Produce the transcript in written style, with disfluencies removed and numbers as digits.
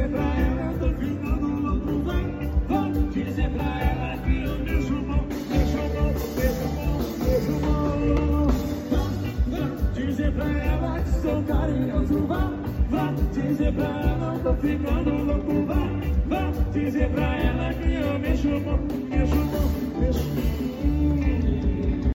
dizer pra ela, eu tô ficando louco, vai dizer pra ela que eu deixo bom, dizer pra ela que sou carinhoso, vá dizer pra ela, eu tô ficando louco, vá dizer pra ela que eu mexo bom, mexo.